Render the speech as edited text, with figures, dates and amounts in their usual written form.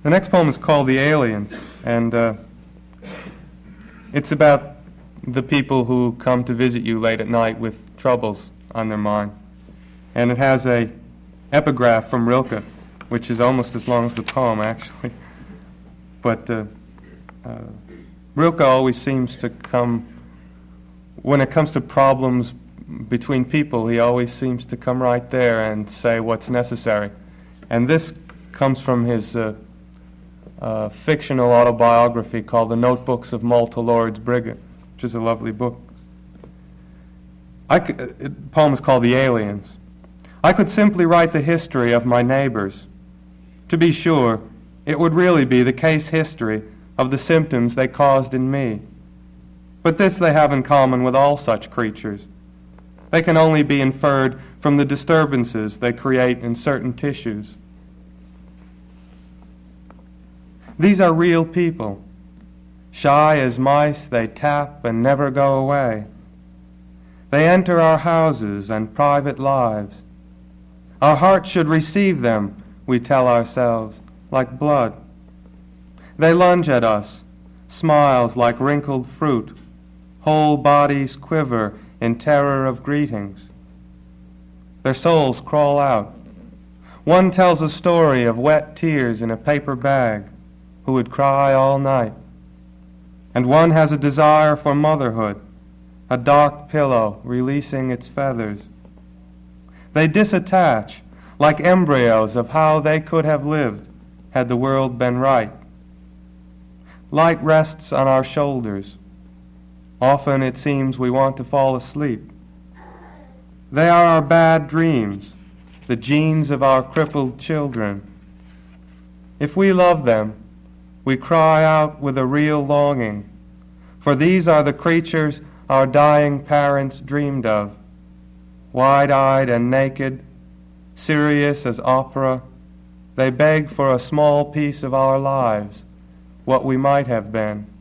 The next poem is called The Aliens, and it's about the people who come to visit you late at night with troubles on their mind. And it has a epigraph from Rilke, which is almost as long as the poem, actually. But Rilke always seems to come, when it comes to problems between people, he always seems to come right there and say what's necessary. And this comes from his fictional autobiography called The Notebooks of Malta Lord's Brigand, which is a lovely book. The poem is called The Aliens. I could simply write the history of my neighbors. To be sure, it would really be the case history of the symptoms they caused in me. But this they have in common with all such creatures. They can only be inferred from the disturbances they create in certain tissues. These are real people. Shy as mice, they tap and never go away. They enter our houses and private lives. Our hearts should receive them, we tell ourselves, like blood. They lunge at us, smiles like wrinkled fruit. Whole bodies quiver in terror of greetings. Their souls crawl out. One tells a story of wet tears in a paper bag, who would cry all night. And one has a desire for motherhood, a dark pillow releasing its feathers. They disattach, like embryos of how they could have lived had the world been right. Light rests on our shoulders. Often it seems we want to fall asleep. They are our bad dreams, the genes of our crippled children. If we love them, we cry out with a real longing, for these are the creatures our dying parents dreamed of, wide-eyed and naked, serious as opera. They beg for a small piece of our lives, what we might have been.